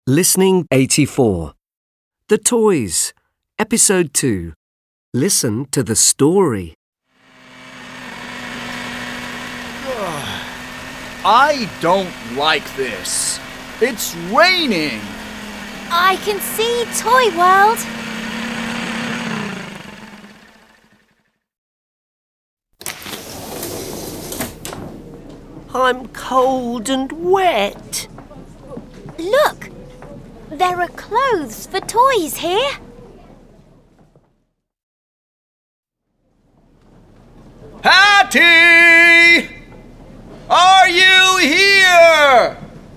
Listening 84. The Toys, Episode 2. Listen to the story. I don't like this. It's raining. I can see Toy World. I'm cold and wet. Look, there are clothes for toys here. Hattie! Are you here?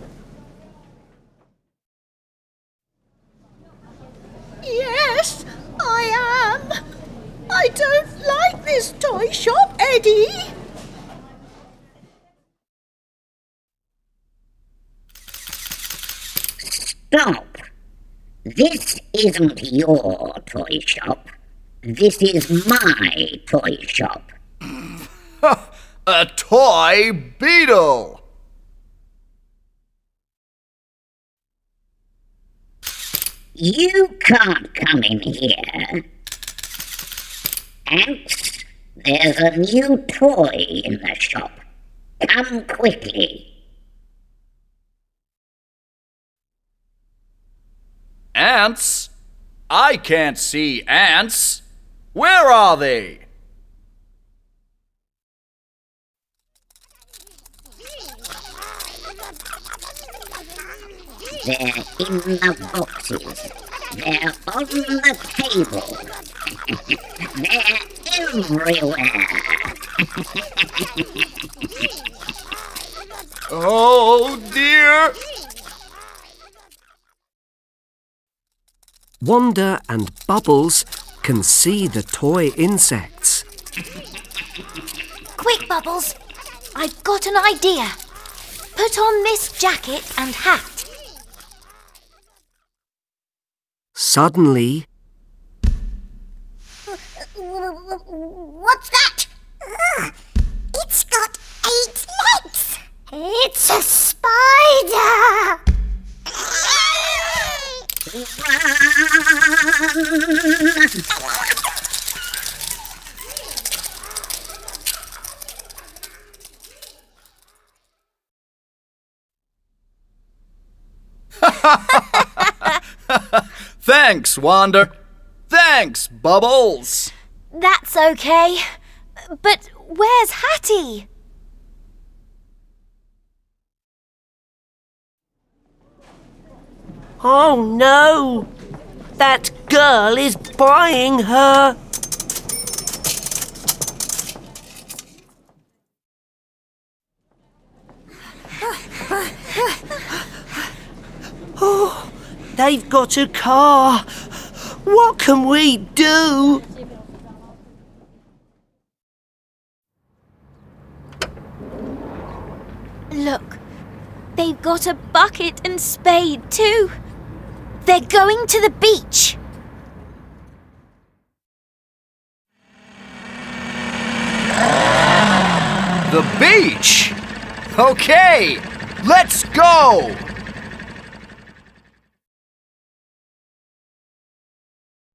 Yes, I am. I don't like this toy shop, Eddie. Stop! This isn't your toy shop. This is my toy shop. A toy beetle. You can't come in here. Ants, there's a new toy in the shop. Come quickly. Ants? I can't see ants. Where are they? They're in the boxes. They're on the table. They're everywhere. Oh, dear. Wanda and Bubbles can see the toy insects. Quick, Bubbles. I've got an idea. Put on this jacket and hat. Suddenly, What's that? It's got 8 legs. It's a spider. Thanks, Wanda. Thanks, Bubbles. That's okay. But where's Hattie? Oh no! That girl is buying her. Oh, they've got a car. What can we do? Look, they've got a bucket and spade too. They're going to the beach. The beach? Okay, let's go!